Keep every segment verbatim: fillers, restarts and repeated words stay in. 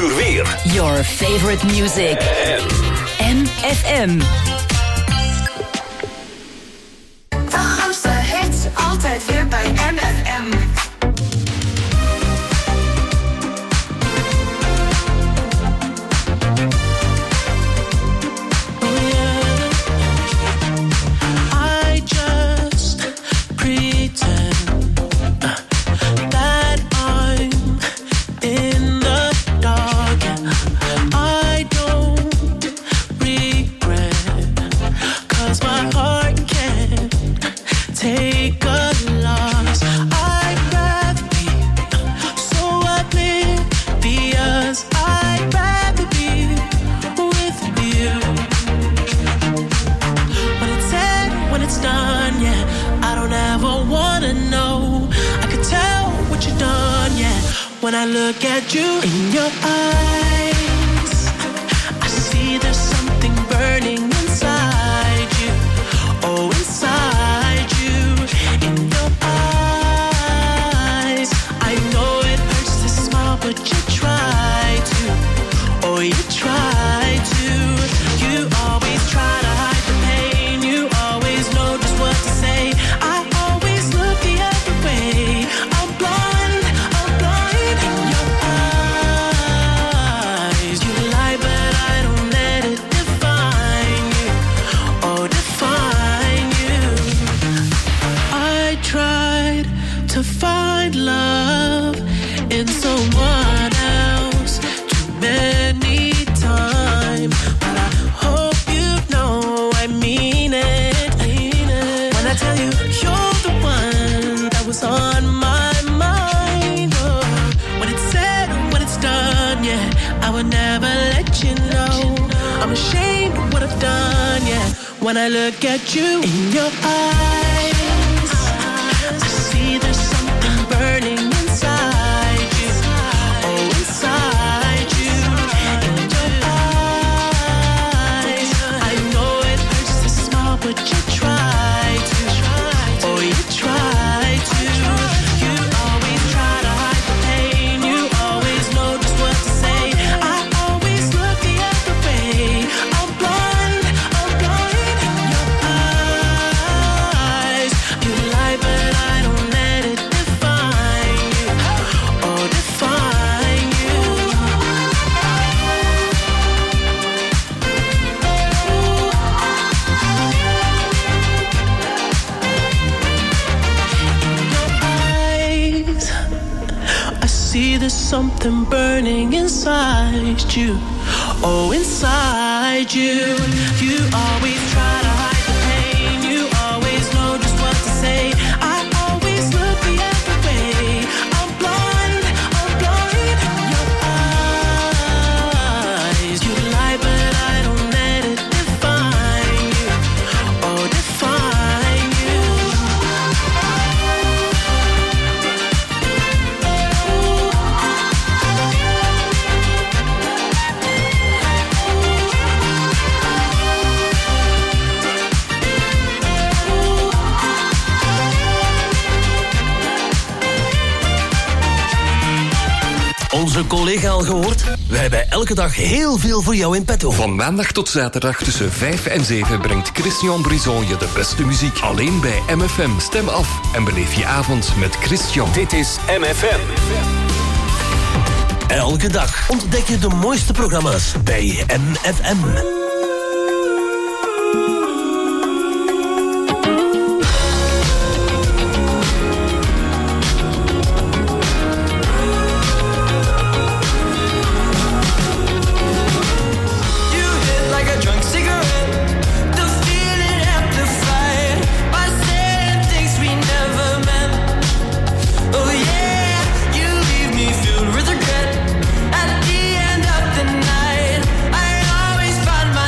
uur weer. Your favorite music. M F M. De grootste hits, altijd weer bij M F M. When I look at you in your eyes, I see there's something burning inside you. Oh, inside you, in your eyes. I know it hurts to smile, but you try to. Oh, you try to. You always try to hide the pain. You always know just what to say. I always look the other way. I'm blind. To find love in someone else too many times, but I hope you know I mean it, I mean it. When I tell you you're the one that was on my mind, oh, when it's said, when it's done, yeah, I would never let you know. I'm ashamed of what I've done, yeah. When I look at you in your eyes, there's something burning inside you. Oh, inside you. In your eyes. I know it hurts to smile, but you try to. Oh, you try to. You always try to hide the pain. You always know just what to say. I always look the other way. I'm blind, I'm blind in your eyes. You lie, but I don't. See, there's something burning inside you. Oh, inside you. You always try to hide the pain. You always know just what to say. I always look the other way. I'm blind, I'm blind in your eyes. You lie, but I don't let it define you. Oh, define you. Onze collega al gehoord? We hebben elke dag heel veel voor jou in petto. Van maandag tot zaterdag tussen vijf en zeven brengt Christian Brison je de beste muziek. Alleen bij M F M. Stem af en beleef je avond met Christian. Dit is M F M. Elke dag ontdek je de mooiste programma's bij M F M. With regret at the end of the night, I always find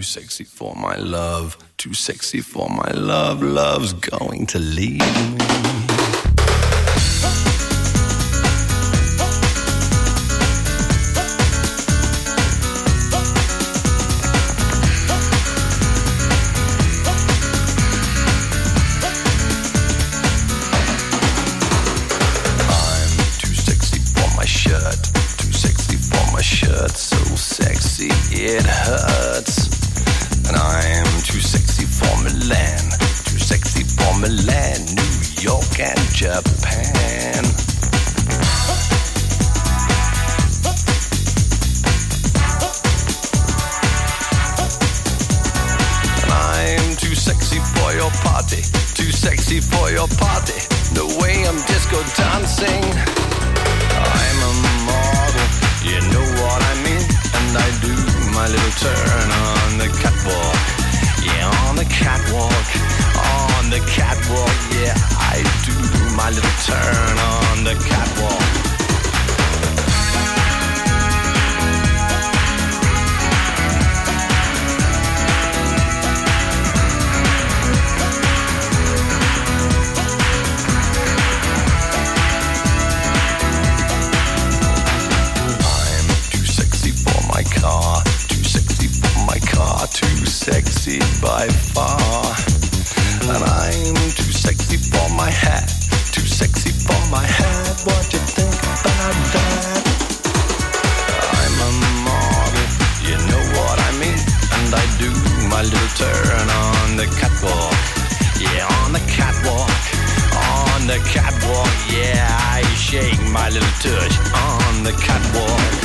too sexy for my love, too sexy for my love, love's going to leave me. It hurts, and I'm too sexy for Milan, too sexy for Milan, New York and Japan. And I'm too sexy for your party, too sexy for your party, the way I'm disco dancing. I'm a model, you know what I mean, and I do my little turn on the catwalk, yeah, on the catwalk, on the catwalk, yeah, I do my little turn on the catwalk. Too sexy by far, and I'm too sexy for my hat, too sexy for my hat. What do you think about that? I'm a model, you know what I mean, and I do my little turn on the catwalk, yeah, on the catwalk, on the catwalk, yeah, I shake my little tush on the catwalk.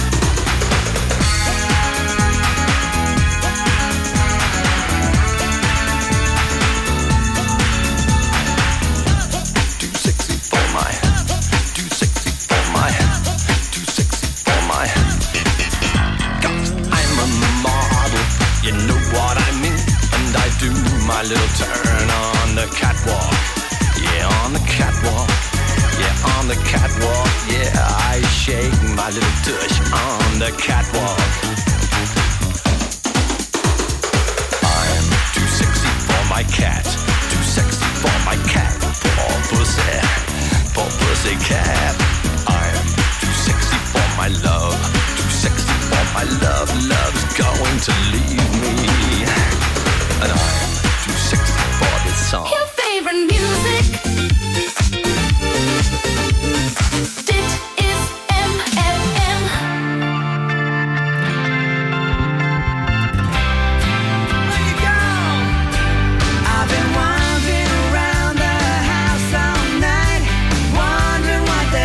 My little turn on the catwalk, yeah, on the catwalk, yeah, on the catwalk, yeah, I shake my little tush on the catwalk. I'm too sexy for my cat, too sexy for my cat, poor pussy, poor pussy cat. I'm too sexy for my love, too sexy for my love, love's going to leave me, and I'm sexy for this song. Your favorite music. Dit is M F M. There you go. I've been wandering around the house all night, wondering what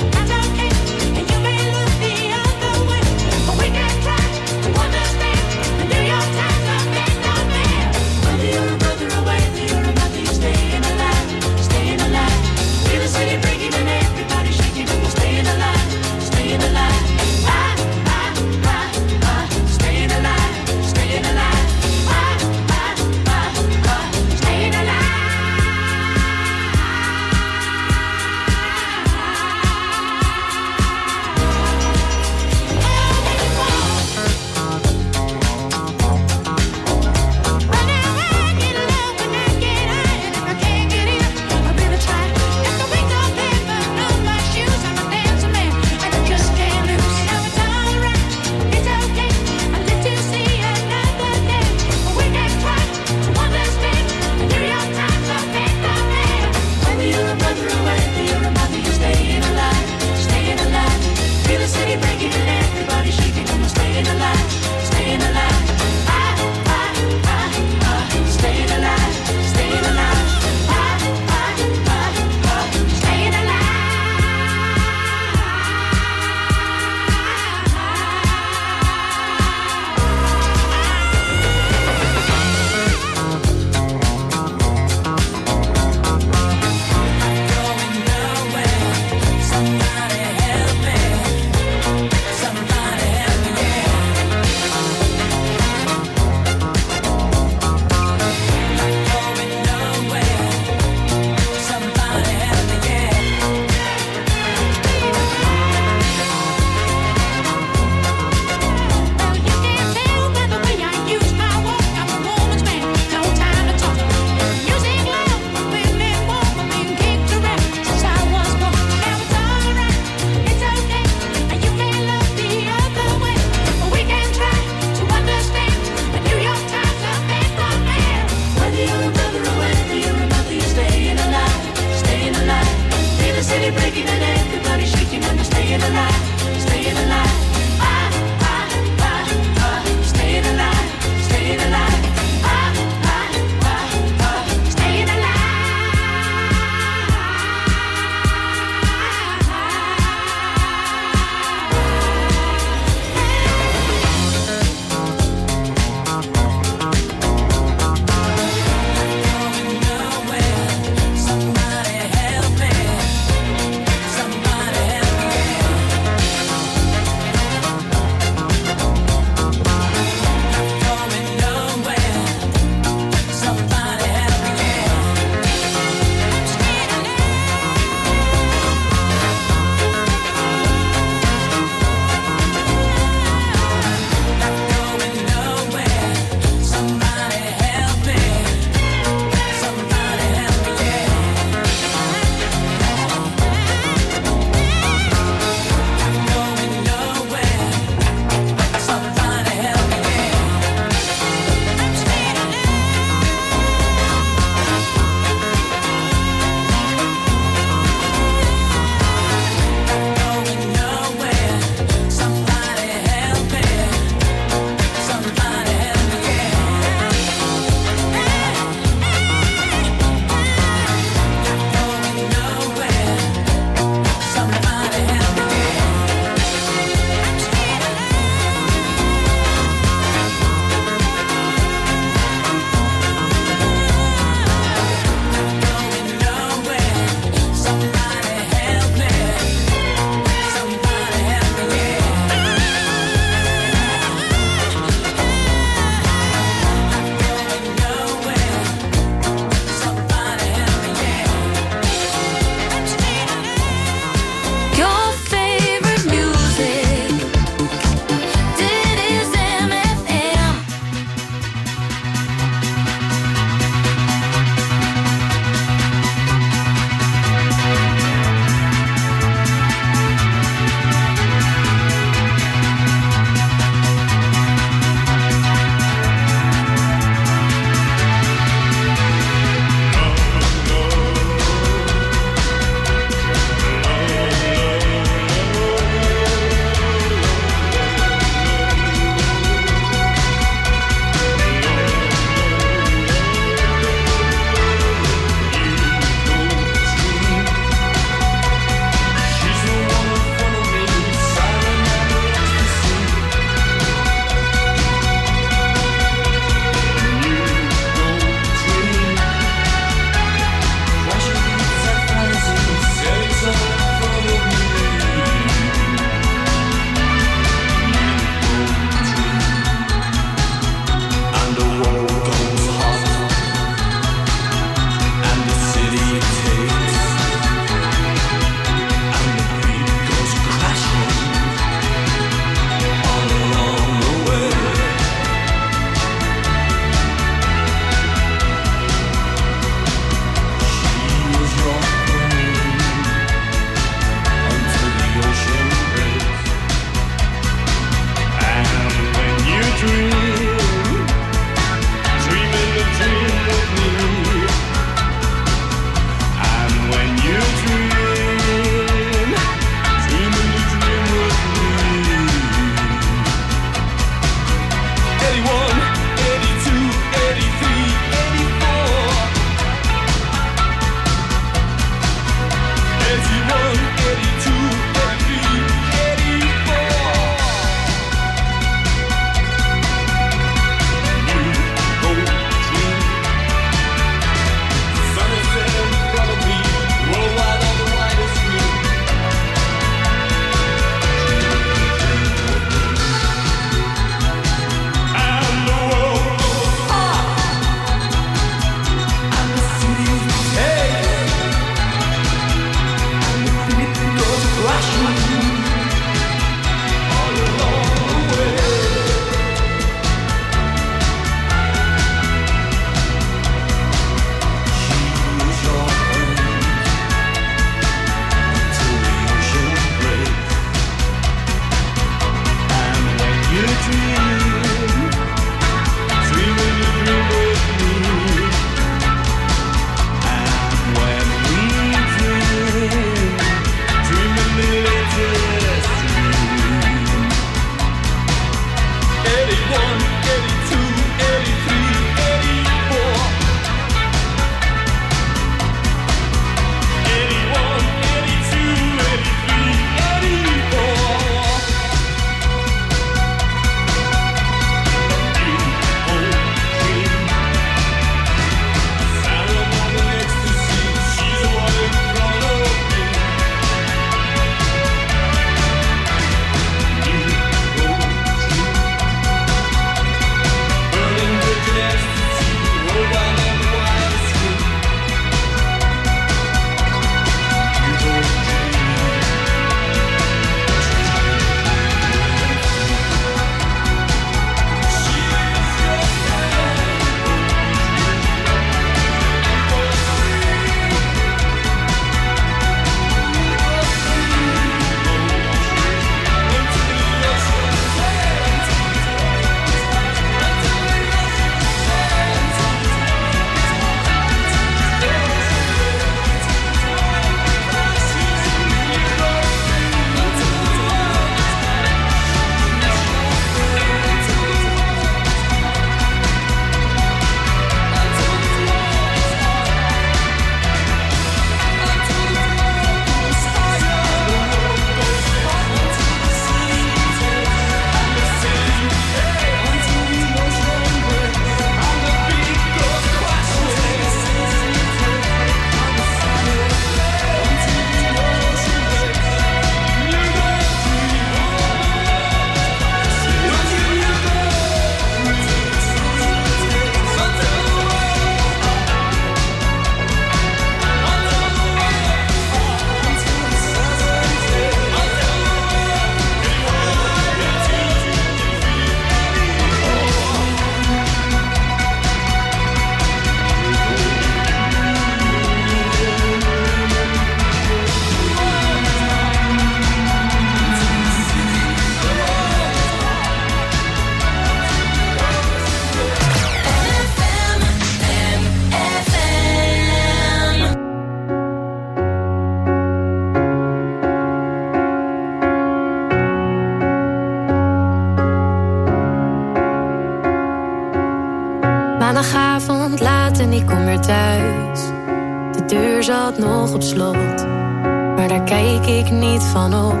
Maandagavond laat en ik kom weer thuis. De deur zat nog op slot, maar daar kijk ik niet van op.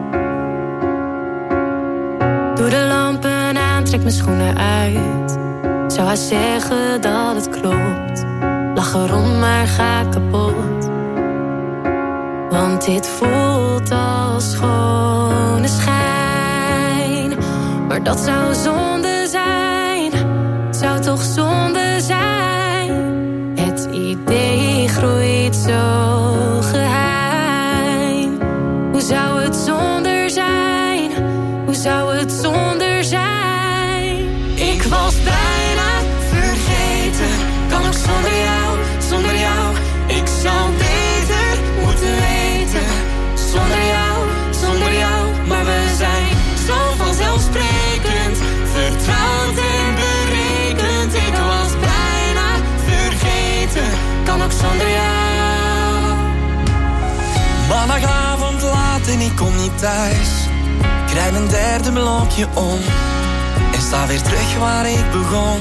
Doe de lampen aan, trek mijn schoenen uit. Zou hij zeggen dat het klopt? Lach erom, maar ga kapot. Want dit voelt als schone schijn. Maar dat zou zonde zijn, zou toch zonde zijn. Het idee groeit zo geheim. Hoe zou het zonder zijn? Hoe zou het zonder zijn? Ik was bijna vergeten, kan ook zonder jou, zonder jou. Ik zou beter moeten weten, zonder jou, zonder jou. Maar we zijn zo vanzelfsprekend, vertrouwd en berekend. Ik was bijna vergeten, kan ook zonder jou. Maandagavond laat en ik kom niet thuis. Krijg mijn derde blokje om en sta weer terug waar ik begon.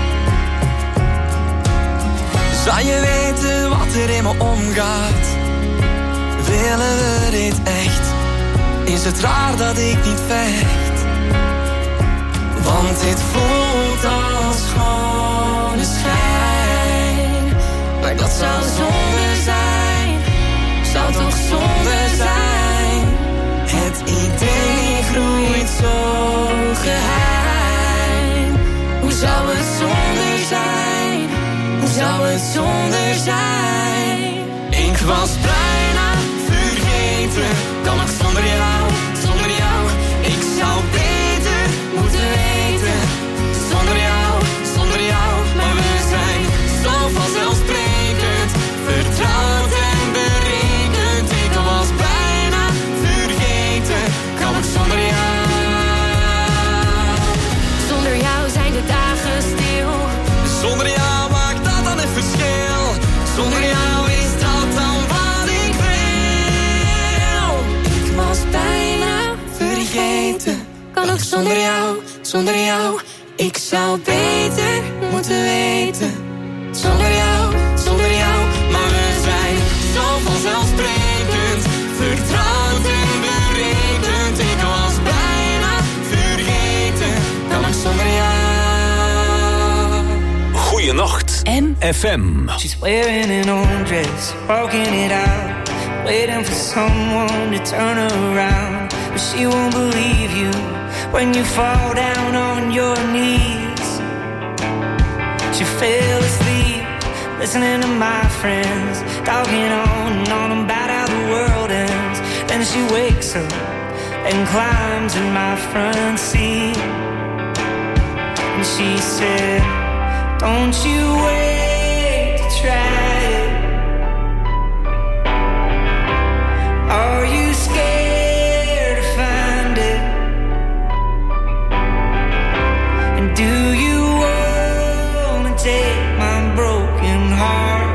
Zou je weten wat er in me omgaat? Willen we dit echt? Is het raar dat ik niet vecht? Want dit voelt als schone schijn. Maar dat zou zonde zijn, zou toch zonde zijn. Het idee groeit zo geheim. Hoe zou het zonder zijn? Hoe zou het zonder zijn? Ik was bijna vergeten, kan ook zonder jou, zonder jou. Ik zou beter moeten weten, zonder jou, zonder jou. Maar we zijn zo vanzelfsprekend, vertrouwd en berekend. Ik was bijna vergeten, kan ook zonder jou. Zonder jou zijn de dagen stil. Zonder jou maakt dat dan het verschil. Zonder jou is dat dan wat ik wil. Ik was bijna vergeten, kan ook zonder jou, zonder jou. Ik zou beter moeten weten, zonder jou, zonder jou. Maar we zijn zo vanzelfsprekend, vertrouwd en berekend. Ik was bijna vergeten, kan ook zonder jou. Goeienacht, M F M. She's wearing an old dress, walking it out, waiting for someone to turn her around. But she won't believe you when you fall down on your knees. She fell asleep, listening to my friends, talking on and on about how the world ends. Then she wakes up and climbs in my front seat. And she said, don't you wait to try it. Are you scared to find it? And do you wanna take my broken heart?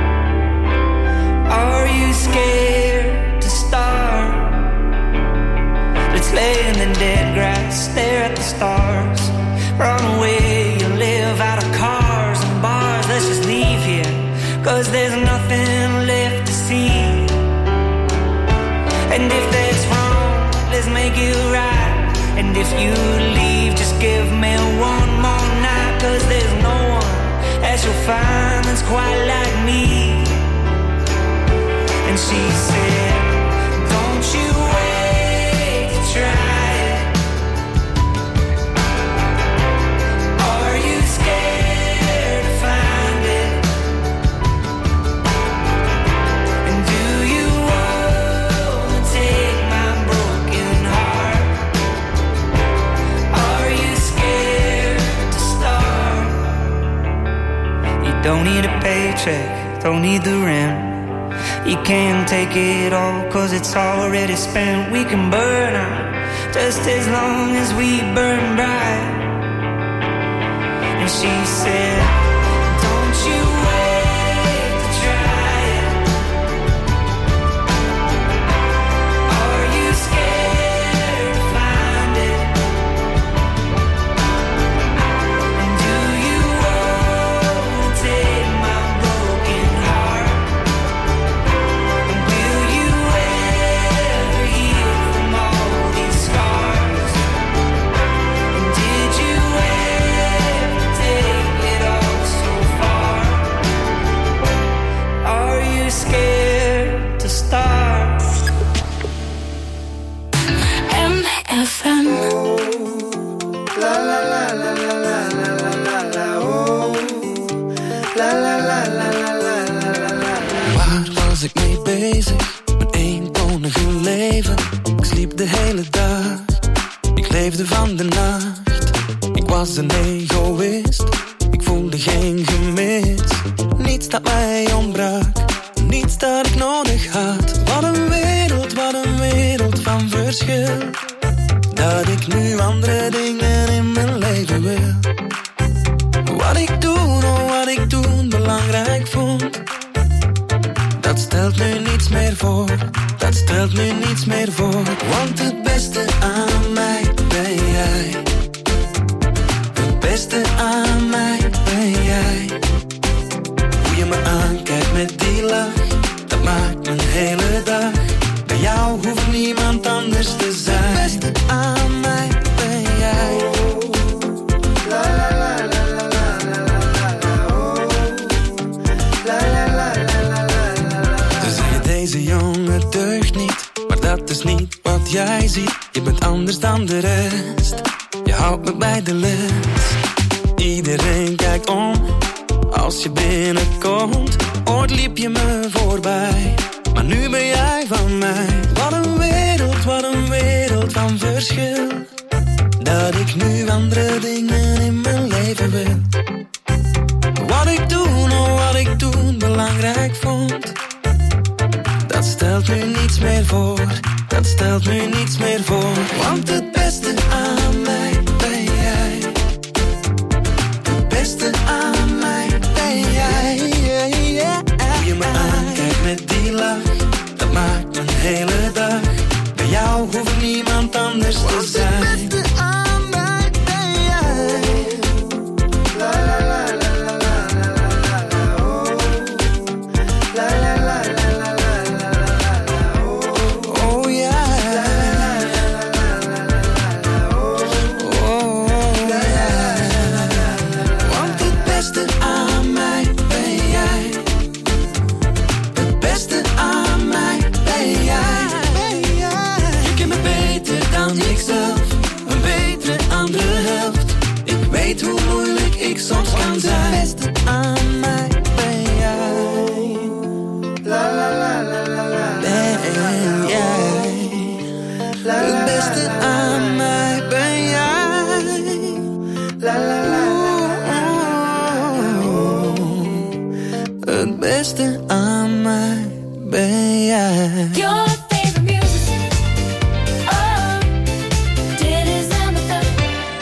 Are you scared to start? Let's lay in the dead grass, stare at the stars, run away and live out of cars and bars. Let's just leave here, cause there's nothing left to see. And if that's wrong, let's make it right. And if you leave, just give me one more night. Cause there's no one that you'll find that's quite like me. And she said, don't you wait to try it. Are you scared to find it? And do you wanna take my broken heart? Are you scared to start? You don't need a paycheck, don't need the rent. You can't take it all, cause it's already spent. We can burn out, just as long as we burn bright. And she said, don't you wait to try it. Are you scared to find it? And do you want bezig met eentonige leven. Ik sliep de hele dag, ik leefde van de nacht. Ik was een egoïst, ik voelde geen gemis. Niets dat mij ontbrak, niets dat ik nodig had. Wat een wereld, wat een wereld van verschil. Dat ik nu andere dingen in mijn leven wil. Wat ik toen, oh wat ik toen belangrijk vond. Dat stelt nu niets meer voor, dat stelt nu niets meer voor. Want het beste aan mij ben jij. Het beste aan mij ben jij. Hoe je me aankijkt met die lach, dat maakt mijn hele dag. Bij jou hoeft niemand anders te zijn. Het beste aan mij ben jij. La la la la la la la la oh. La la la la la la la. Ze zeggen deze jongen deugt niet, maar dat is niet wat jij ziet. Je bent anders dan de rest, je houdt me bij de les. Iedereen kijkt om als je binnenkomt. Ooit liep je me voorbij, maar nu ben jij van mij. Wat een wereld, wat een wereld van verschil. Dat ik nu andere dingen in mijn leven wil. Wat ik toen, oh wat ik toen belangrijk vond. Dat stelt nu niets meer voor, dat stelt nu niets meer voor. Want het beste aan mij ben jij. Het beste aan mij ben jij. Hoe je me aankijkt met die lach, dat maakt mijn hele dag. Bij jou hoeft niemand anders te zijn. Het beste aan mij ben jij. La la la la la la la la oh. La la la la la la la la oh. Oh yeah. La la la la la la oh. Oh yeah. Want het beste aan mij ben jij. Het beste aan mij ben jij. Je kent me beter dan ikzelf, een betere andere helft. Ik weet hoe moeilijk ik soms kan zijn. Het beste aan mij ben jij. La la la la la la. Ben jij. Het beste aan mij ben jij. La la la la. Het beste aan mij ben jij. Your favorite music. Oh, dit is M F M.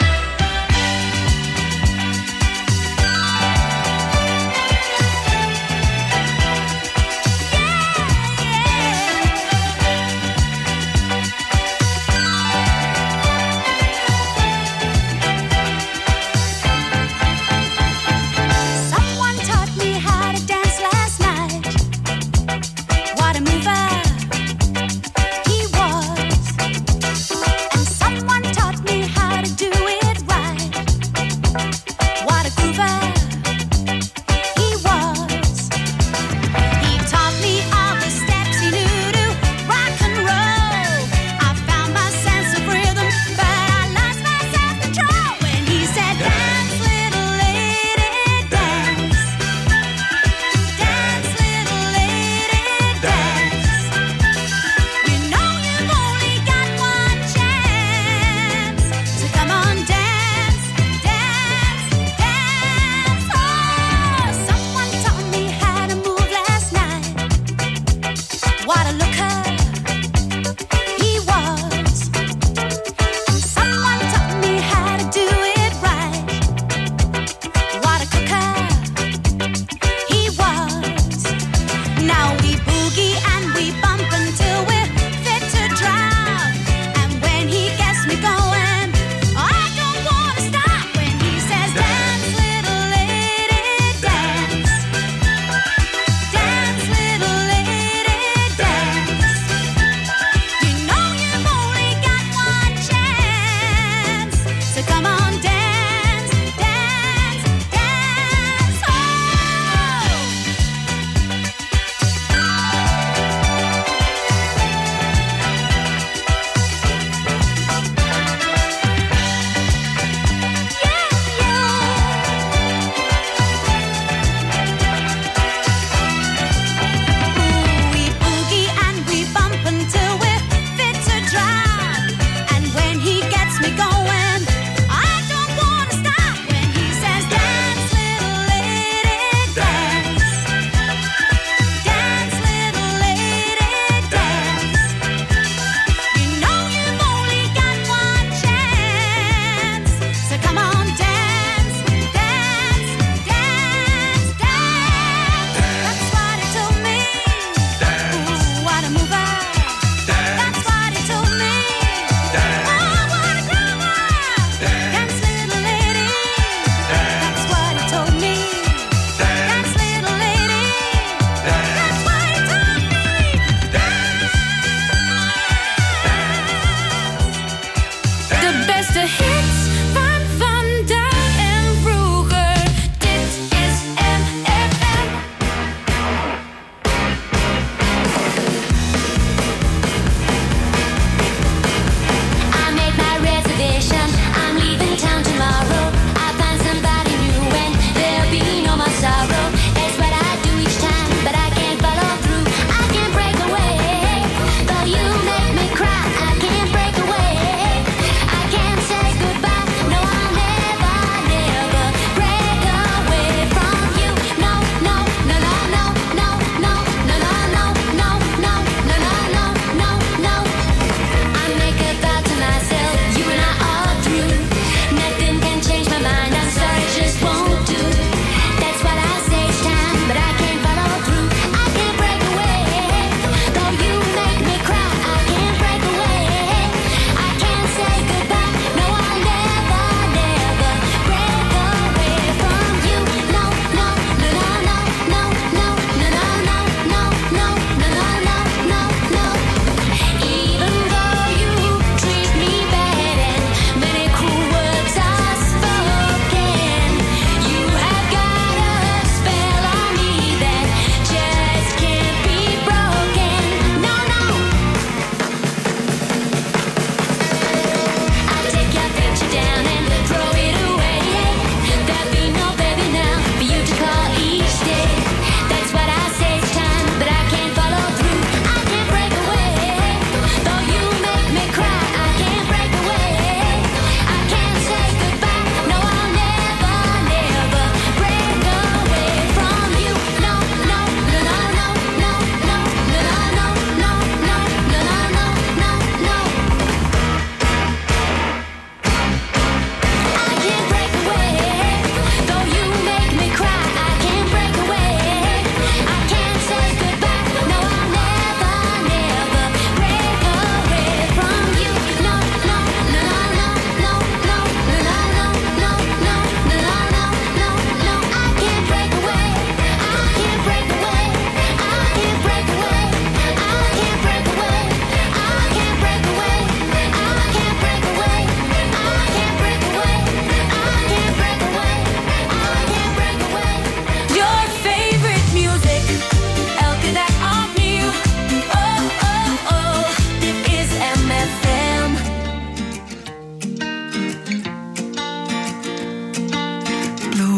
Someone taught me how to dance last night. What a mover.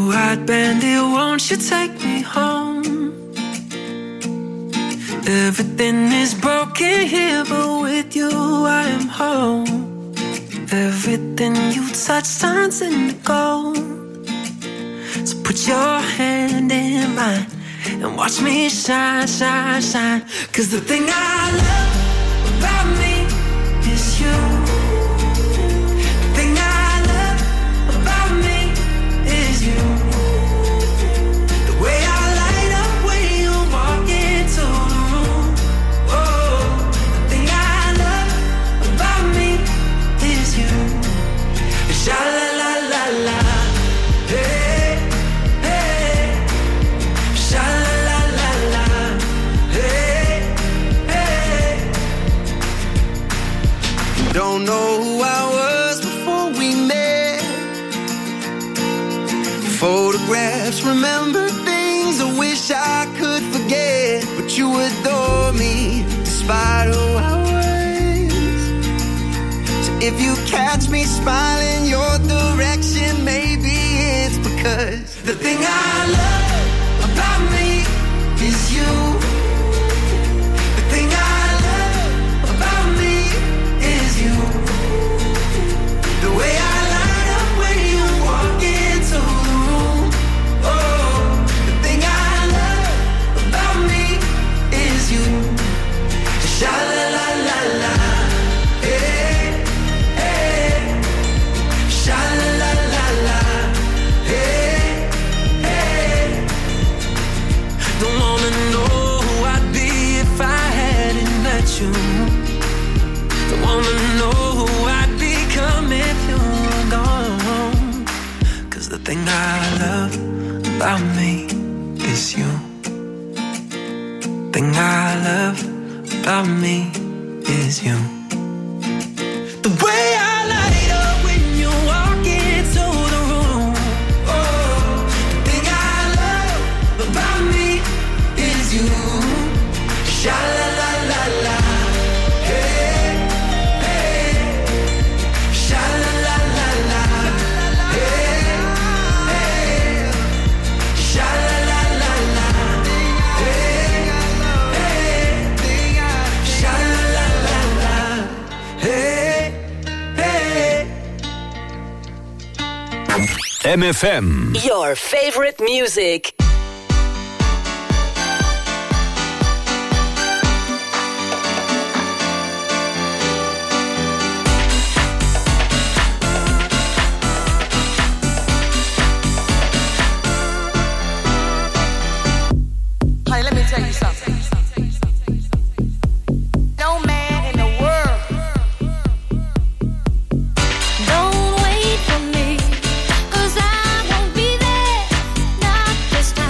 blue-eyed bandit, won't you take me home? Everything is broken here, but with you I am home. Everything you touch turns into gold. So put your hand in mine and watch me shine, shine, shine. Cause the thing I love about me is you. The thing I love about me is you. The way I light up when you walk into the room. Oh, the thing I love about me is you. Sha la la la la. Hey, hey. Sha la la la la. Hey, hey. Don't know who I was before we met. Photographs, remember things I wish I could forget. But you adore me despite who I was. So if you catch me smiling your direction, maybe it's because the thing I love about me is you. The thing I love about me is you. The way I light up when you walk into the room. Oh, the thing I love about me is you. Sha la la la la. Hey, hey. Sha la la la la. Hey, hey. Don't wanna know who I'd be if I hadn't met you. Don't wanna know who I'd become if you were gone. Cause the thing I love about me is you. Thing I love about me is you. The way I light up when you walk into the room. Oh, the thing I love about me is you. Sha la la la la. Hey, hey. Sha la la la la. Hey, hey. Sha la la la la. Hey, hey. Sha la la la la. Hey, hey. M F M. Your favorite music. Hey, let me tell you something. No man in the world. Don't wait for me, 'cause I won't be there, not this time.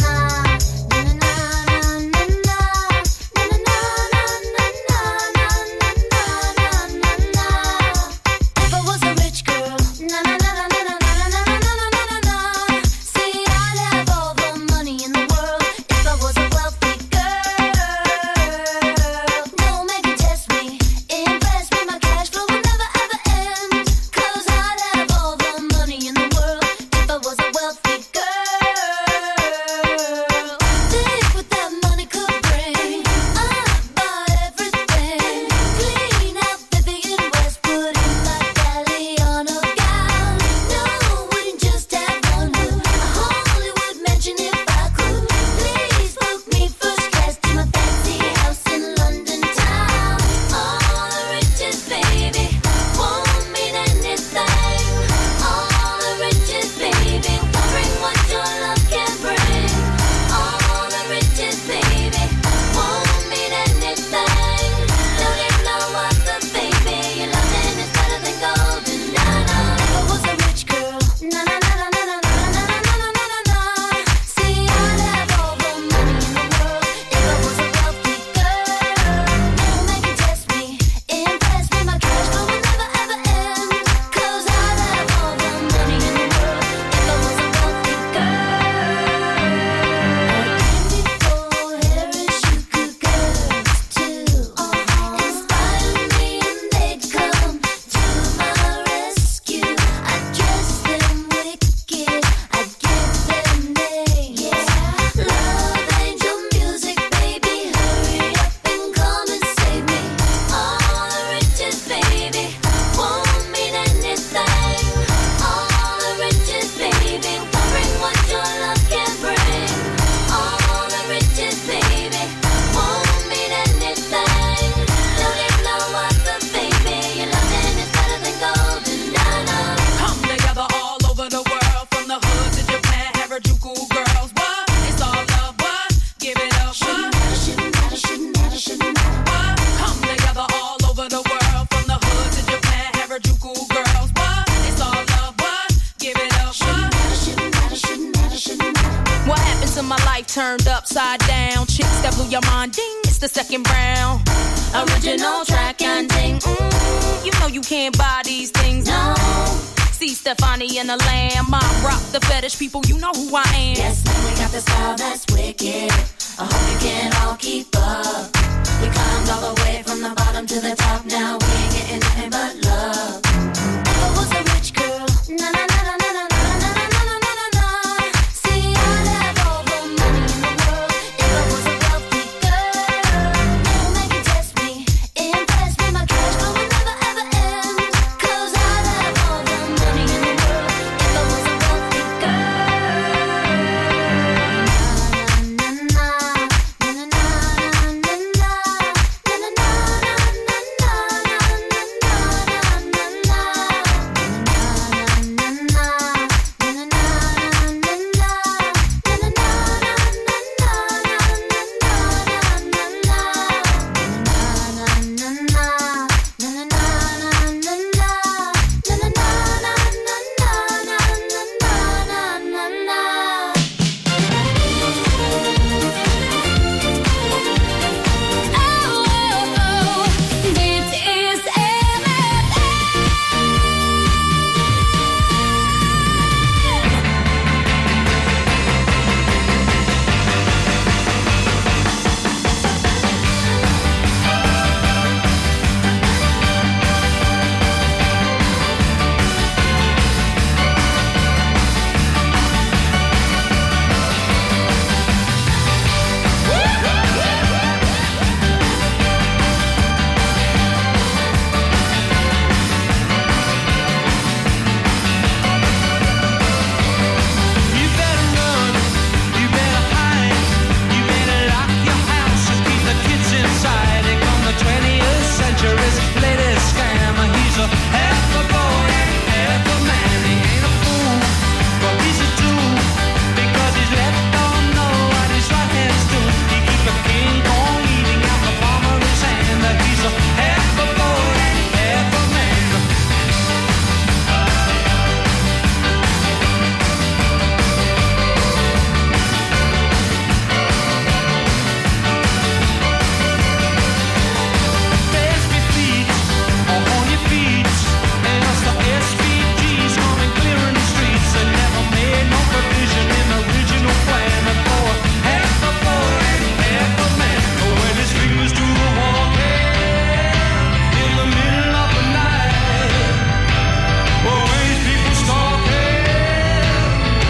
of my life turned upside down. Chicks that blew your mind, ding, it's the second round. Original track and ding, mm, you know you can't buy these things, no. See Stefani and the Lamb, I rock the fetish people, you know who I am. Yes, man, we got the style that's wicked. I hope you can all keep up. We climbed all the way from the bottom to the top. Now we ain't getting nothing but love. I was a rich girl, na na na.